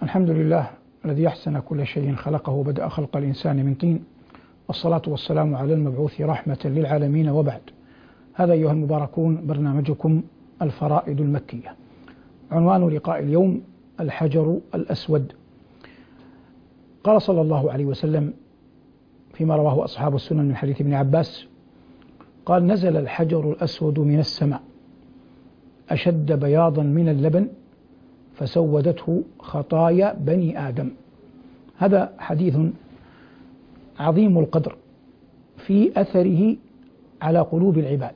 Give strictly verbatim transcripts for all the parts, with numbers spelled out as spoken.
الحمد لله الذي أحسن كل شيء خلقه وبدأ خلق الإنسان من طين، والصلاة والسلام على المبعوث رحمة للعالمين، وبعد. هذا أيها المباركون برنامجكم الفرائض المكية. عنوان لقاء اليوم: الحجر الأسود. قال صلى الله عليه وسلم فيما رواه أصحاب السنن من حديث ابن عباس قال: نزل الحجر الأسود من السماء أشد بياضا من اللبن فسودته خطايا بني آدم. هذا حديث عظيم القدر في أثره على قلوب العباد،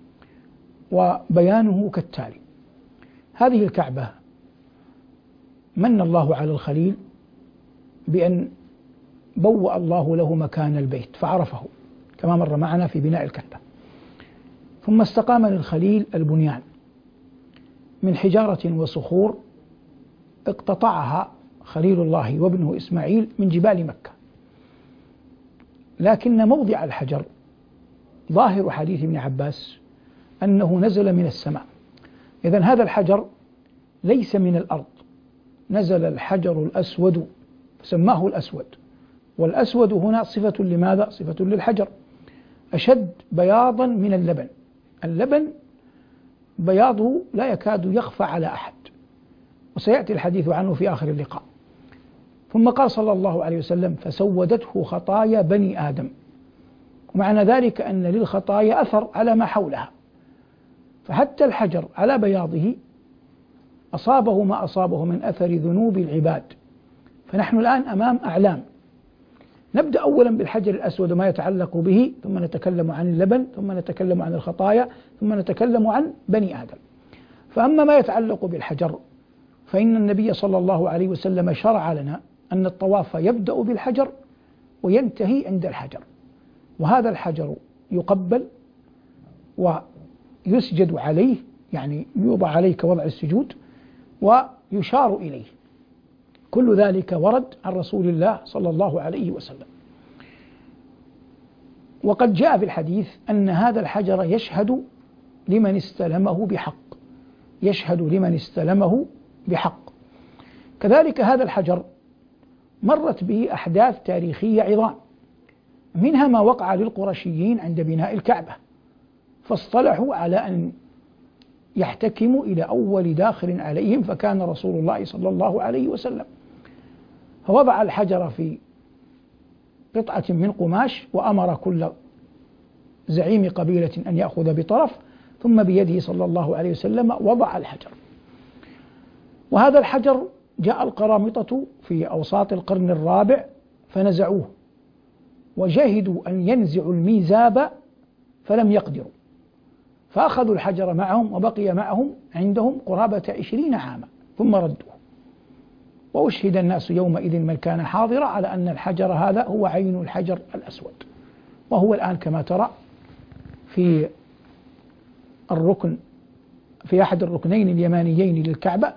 وبيانه كالتالي: هذه الكعبة من الله على الخليل بأن بوأ الله له مكان البيت فعرفه كما مر معنا في بناء الكعبة، ثم استقام للخليل البنيان من حجارة وصخور اقتطعها خليل الله وابنه إسماعيل من جبال مكة، لكن موضع الحجر ظاهر حديث ابن عباس أنه نزل من السماء. إذن هذا الحجر ليس من الأرض، نزل الحجر الأسود فسماه الأسود، والأسود هنا صفة لماذا؟ صفة للحجر. أشد بياضا من اللبن، اللبن بياضه لا يكاد يخفى على أحد، وسيأتي الحديث عنه في آخر اللقاء. ثم قال صلى الله عليه وسلم: فسودته خطايا بني آدم، ومعنى ذلك أن للخطايا أثر على ما حولها، فحتى الحجر على بياضه أصابه ما أصابه من أثر ذنوب العباد. فنحن الآن أمام أعلام. نبدأ أولا بالحجر الأسود وما يتعلق به، ثم نتكلم عن اللبن، ثم نتكلم عن الخطايا، ثم نتكلم عن بني آدم. فأما ما يتعلق بالحجر فإن النبي صلى الله عليه وسلم شرع لنا أن الطواف يبدأ بالحجر وينتهي عند الحجر، وهذا الحجر يقبل ويسجد عليه، يعني يوضع عليه كوضع السجود ويشار إليه. كل ذلك ورد عن رسول الله صلى الله عليه وسلم. وقد جاء في الحديث أن هذا الحجر يشهد لمن استلمه بحق، يشهد لمن استلمه بحق. كذلك هذا الحجر مرت به أحداث تاريخية عظام، منها ما وقع للقرشيين عند بناء الكعبة، فاصطلحوا على أن يحتكموا إلى أول داخل عليهم، فكان رسول الله صلى الله عليه وسلم، فوضع الحجر في قطعة من قماش وأمر كل زعيم قبيلة أن يأخذ بطرف، ثم بيده صلى الله عليه وسلم وضع الحجر. وهذا الحجر جاء القرامطة في أوساط القرن الرابع فنزعوه، وجهدوا أن ينزعوا الميزاب فلم يقدروا، فأخذوا الحجر معهم وبقي معهم عندهم قرابة عشرين عاما ثم ردوه. وأشهد الناس يومئذ من كان حاضرا على أن الحجر هذا هو عين الحجر الأسود، وهو الآن كما ترى في الركن، في أحد الركنين اليمانيين للكعبة،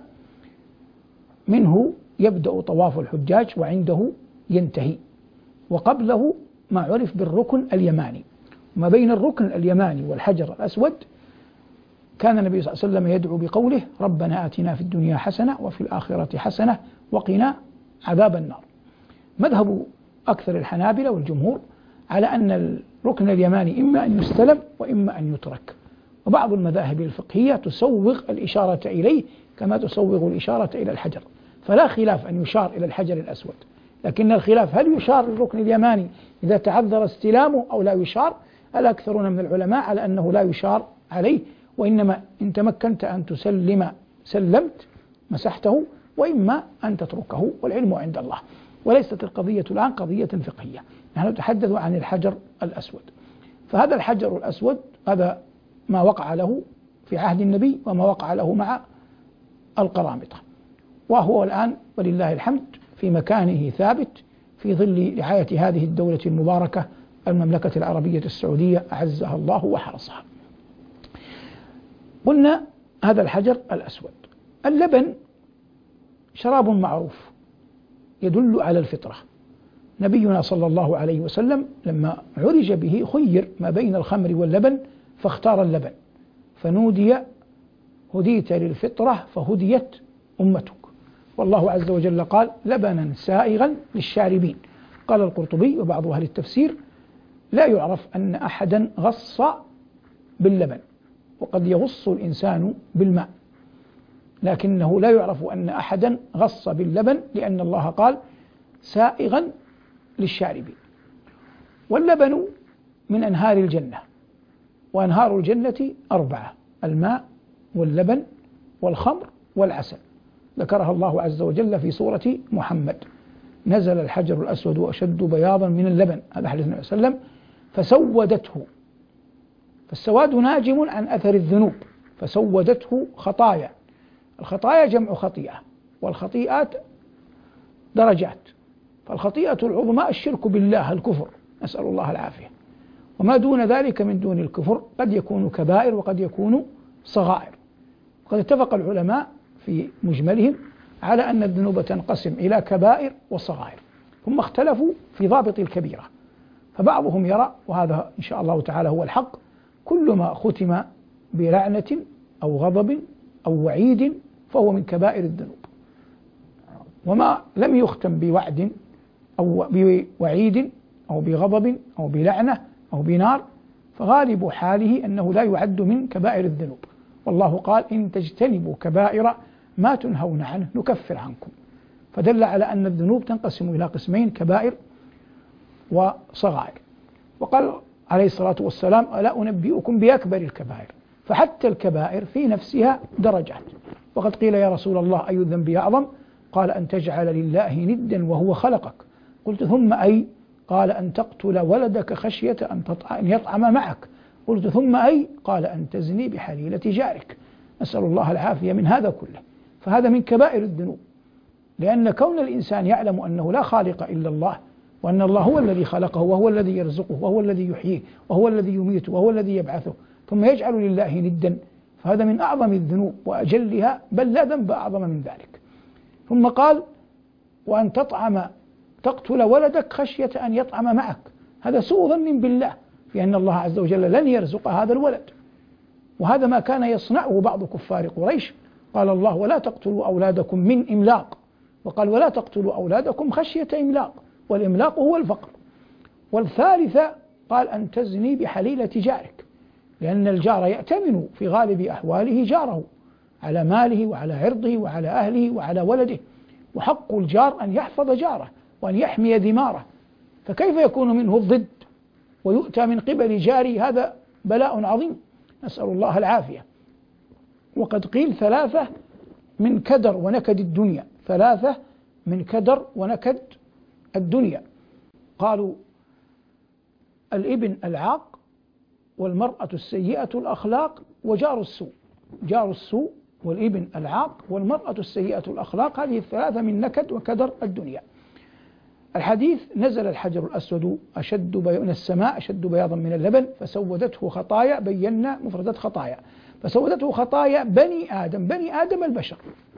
منه يبدأ طواف الحجاج وعنده ينتهي، وقبله ما عرف بالركن اليماني. وما بين الركن اليماني والحجر الأسود كان النبي صلى الله عليه وسلم يدعو بقوله: ربنا آتنا في الدنيا حسنة وفي الآخرة حسنة وقنا عذاب النار. مذهب أكثر الحنابلة والجمهور على أن الركن اليماني إما أن يستلم وإما أن يترك، وبعض المذاهب الفقهية تسوغ الإشارة إليه كما تسوغ الإشارة إلى الحجر، فلا خلاف أن يشار إلى الحجر الأسود، لكن الخلاف هل يشار للركن اليماني إذا تعذر استلامه أو لا يشار. الأكثرون من العلماء على أنه لا يشار عليه، وإنما إن تمكنت أن تسلم سلمت مسحته، وإما أن تتركه، والعلم عند الله. وليست القضية الآن قضية فقهية، نحن نتحدث عن الحجر الأسود. فهذا الحجر الأسود هذا ما وقع له في عهد النبي وما وقع له مع القرامطة، وهو الآن ولله الحمد في مكانه ثابت في ظل رعاية هذه الدولة المباركة المملكة العربية السعودية أعزها الله وحرسها. قلنا هذا الحجر الأسود. اللبن شراب معروف يدل على الفطرة. نبينا صلى الله عليه وسلم لما عرج به خير ما بين الخمر واللبن فاختار اللبن، فنودي: هديت للفطرة فهديت أمتك. والله عز وجل قال لبنا سائغا للشاربين. قال القرطبي وبعض أهل التفسير لا يعرف أن أحدا غص باللبن، وقد يغص الإنسان بالماء، لكنه لا يعرف أن أحدا غص باللبن، لأن الله قال سائغا للشاربين. واللبن من أنهار الجنة، وأنهار الجنة أربعة: الماء واللبن والخمر والعسل، ذكرها الله عز وجل في سورة محمد. نزل الحجر الأسود أشد بياضا من اللبن، هذا حديث النبي صلى الله عليه وسلم، فسودته. فالسواد ناجم عن أثر الذنوب، فسودته خطايا. الخطايا جمع خطيئة، والخطيئات درجات. فالخطيئة العظمى الشرك بالله، الكفر، نسأل الله العافية، وما دون ذلك من دون الكفر قد يكون كبائر وقد يكون صغائر. وقد اتفق العلماء في مجملهم على أن الذنوب تنقسم إلى كبائر وصغائر، ثم اختلفوا في ضابط الكبيرة. فبعضهم يرى، وهذا إن شاء الله تعالى هو الحق، كل ما ختم بلعنة أو غضب أو وعيد فهو من كبائر الذنوب، وما لم يختم بوعد أو بوعيد أو بغضب أو بلعنة أو بنار فغالب حاله أنه لا يعد من كبائر الذنوب. والله قال إن تجتنبوا كبائر ما تنهون عنه نكفر عنكم، فدل على أن الذنوب تنقسم إلى قسمين: كبائر وصغائر. وقال عليه الصلاة والسلام ألا أنبئكم بأكبر الكبائر؟ فحتى الكبائر في نفسها درجات. وقد قيل يا رسول الله أي الذنب أعظم؟ قال أن تجعل لله ندا وهو خلقك. قلت ثم أي؟ قال أن تقتل ولدك خشية أن يطعم معك. قلت ثم أي؟ قال أن تزني بحليلة جارك. نسأل الله العافية من هذا كله. فهذا من كبائر الذنوب، لأن كون الإنسان يعلم أنه لا خالق إلا الله، وأن الله هو الذي خلقه وهو الذي يرزقه وهو الذي يحييه وهو الذي يميته وهو الذي يبعثه، ثم يجعل لله ندا، فهذا من أعظم الذنوب وأجلها، بل لا ذنب أعظم من ذلك. ثم قال وأن تطعم تقتل ولدك خشية أن يطعم معك. هذا سوء ظن بالله في أن الله عز وجل لن يرزق هذا الولد، وهذا ما كان يصنعه بعض كفار قريش. قال الله ولا تقتلوا أولادكم من إملاق، وقال ولا تقتلوا أولادكم خشية إملاق، والإملاق هو الفقر. والثالثة قال أن تزني بحليلة جارك، لأن الجار يأتمن في غالب أحواله جاره على ماله وعلى عرضه وعلى أهله وعلى ولده، وحق الجار أن يحفظ جاره وأن يحمي ذماره، فكيف يكون منه الضد ويؤتى من قبل جاري؟ هذا بلاء عظيم، نسأل الله العافية. وقد قيل ثلاثة من كدر ونكد الدنيا، ثلاثة من كدر ونكد الدنيا. قالوا الابن العاق، والمرأة السيئة الأخلاق، وجار السوء. جار السوء والابن العاق والمرأة السيئة الأخلاق، هذه الثلاثة من نكد وكدر الدنيا. الحديث نزل الحجر الأسود أشد من السماء أشد بياضا من اللبن فسودته خطايا، بينا مفردات خطايا، فسودته خطايا بني آدم، بني آدم البشر،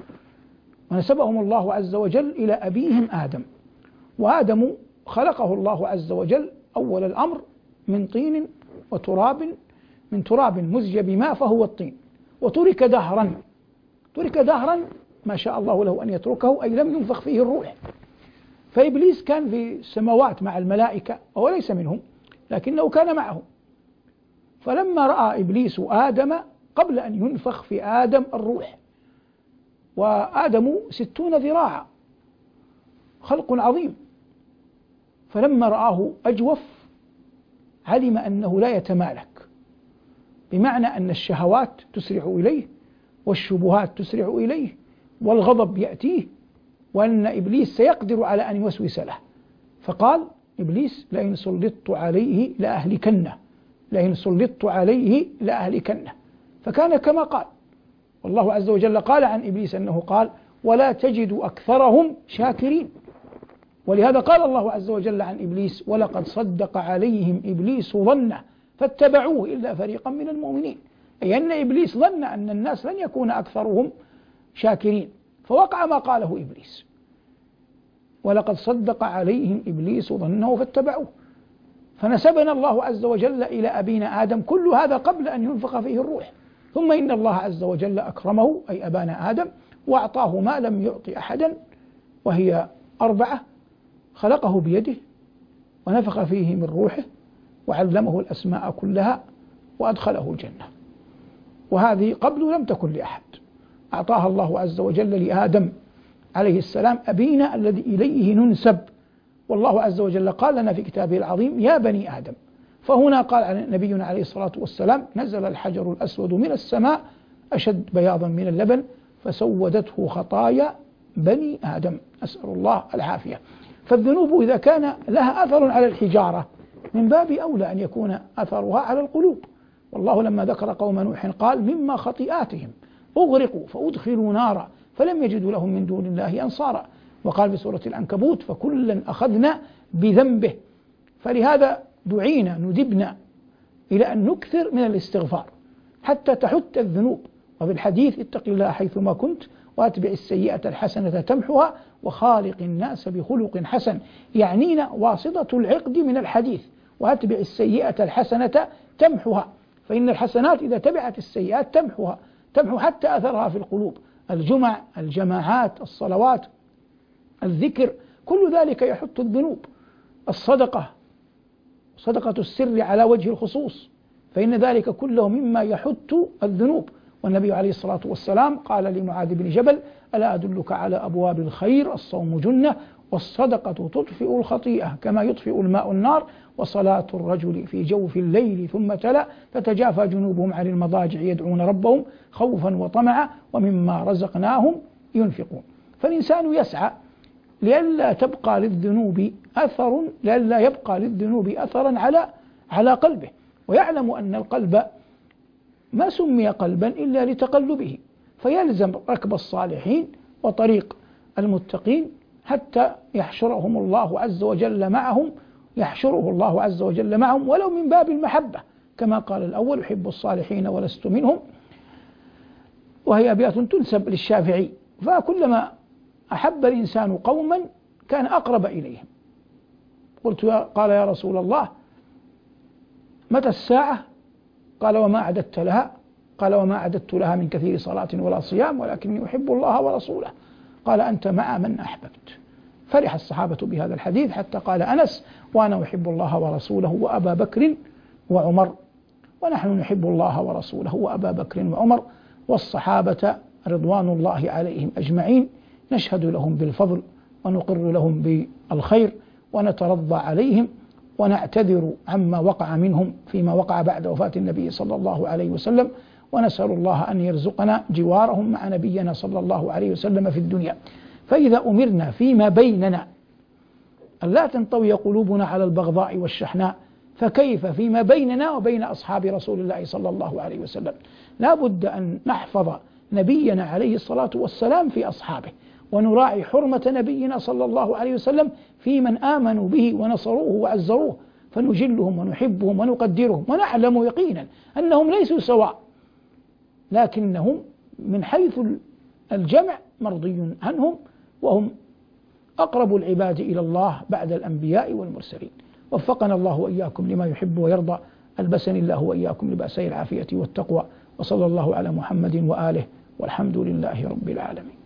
ونسبهم الله عز وجل إلى أبيهم آدم. وآدم خلقه الله عز وجل أول الأمر من طين وتراب، من تراب مزج بماء فهو الطين، وترك دهرا، ترك دهرا ما شاء الله له أن يتركه، أي لم ينفخ فيه الروح. فإبليس كان في السماوات مع الملائكة وهو ليس منهم، لكنه كان معهم. فلما رأى إبليس آدم قبل أن ينفخ في آدم الروح، وآدم ستون ذراعا، خلق عظيم، فلما رآه أجوف علم أنه لا يتمالك، بمعنى أن الشهوات تسرع إليه والشبهات تسرع إليه والغضب يأتيه، وأن إبليس سيقدر على أن يوسوس له. فقال إبليس لئن سلطت عليه لأهلكنه، لئن سلطت عليه لأهلكنه، فكان كما قال. والله عز وجل قال عن إبليس أنه قال ولا تجد أكثرهم شاكرين. ولهذا قال الله عز وجل عن إبليس ولقد صدق عليهم إبليس ظنه فاتبعوه إلا فريقا من المؤمنين، أي أن إبليس ظن أن الناس لن يكون أكثرهم شاكرين، فوقع ما قاله إبليس، ولقد صدق عليهم إبليس ظنه فاتبعوه. فنسبنا الله عز وجل إلى أبينا آدم، كل هذا قبل أن ينفخ فيه الروح. ثم إن الله عز وجل أكرمه أي أبانا آدم وأعطاه ما لم يعطي أحدا، وهي أربعة: خلقه بيده، ونفخ فيه من روحه، وعلمه الأسماء كلها، وأدخله الجنة. وهذه قبل لم تكن لأحد، أعطاها الله عز وجل لآدم عليه السلام أبينا الذي إليه ننسب. والله عز وجل قال لنا في كتابه العظيم: يا بني آدم. فهنا قال نبينا عليه الصلاة والسلام: نزل الحجر الأسود من السماء أشد بياضا من اللبن فسودته خطايا بني آدم. أسأل الله العافية. فالذنوب إذا كان لها أثر على الحجارة من باب أولى أن يكون أثرها على القلوب. والله لما ذكر قوم نوح قال: مما خطيئاتهم أغرقوا فأدخلوا نارا فلم يجدوا لهم من دون الله أنصارا. وقال في سورة العنكبوت: فكلا أخذنا بذنبه. فلهذا دعينا ندبنا إلى أن نكثر من الاستغفار حتى تحت الذنوب. وفي الحديث: اتق الله حيثما كنت واتبع السيئة الحسنة تمحها وخالق الناس بخلق حسن. يعنينا واسطة العقد من الحديث: واتبع السيئة الحسنة تمحها. فإن الحسنات إذا تبعت السيئات تمحها، تمحو حتى أثرها في القلوب. الجمع، الجماعات، الصلوات، الذكر، كل ذلك يحط الذنوب. الصدقة، صدقة السر على وجه الخصوص، فإن ذلك كله مما يحط الذنوب. والنبي عليه الصلاة والسلام قال لمعاذ بن جبل: ألا أدلك على أبواب الخير؟ الصوم جنة، والصدقة تطفئ الخطيئة كما يطفئ الماء النار، وصلاة الرجل في جوف الليل. ثم تلا: تتجافى جنوبهم عن المضاجع يدعون ربهم خوفا وطمعا ومما رزقناهم ينفقون. فالإنسان يسعى لئلا تبقى للذنوب أثر لئلا يبقى للذنوب أثرا على على قلبه، ويعلم أن القلب ما سمي قلبا إلا لتقلبه، فيلزم ركب الصالحين وطريق المتقين حتى يحشرهم الله عز وجل معهم يحشره الله عز وجل معهم ولو من باب المحبة، كما قال الأول: يحب الصالحين ولست منهم. وهي أبيات تنسب للشافعي: فكلما أحب الإنسان قوما كان أقرب إليهم. قلت: قال يا رسول الله متى الساعة؟ قال: وما أعددت لها؟ قال: وما أعددت لها من كثير صلاة ولا صيام ولكني أحب الله ورسوله. قال: أنت مع من أحببت. فرح الصحابة بهذا الحديث حتى قال أنس: وأنا أحب الله ورسوله وأبا بكر وعمر. ونحن نحب الله ورسوله وأبا بكر وعمر والصحابة رضوان الله عليهم أجمعين، نشهد لهم بالفضل ونقر لهم بالخير ونترضى عليهم ونعتذر عما وقع منهم فيما وقع بعد وفاة النبي صلى الله عليه وسلم، ونسأل الله أن يرزقنا جوارهم مع نبينا صلى الله عليه وسلم في الدنيا. فإذا أمرنا فيما بيننا أن لا تنطوي قلوبنا على البغضاء والشحناء، فكيف فيما بيننا وبين أصحاب رسول الله صلى الله عليه وسلم؟ لا بد أن نحفظ نبينا عليه الصلاة والسلام في أصحابه، ونراعي حرمة نبينا صلى الله عليه وسلم في من آمنوا به ونصروه وعزروه، فنجلهم ونحبهم ونقدرهم، ونعلم يقينا أنهم ليسوا سواء، لكنهم من حيث الجمع مرضي عنهم، وهم أقرب العباد إلى الله بعد الأنبياء والمرسلين. وفقنا الله وإياكم لما يحب ويرضى، ألبسني الله وإياكم لباسي العافية والتقوى، وصلى الله على محمد وآله، والحمد لله رب العالمين.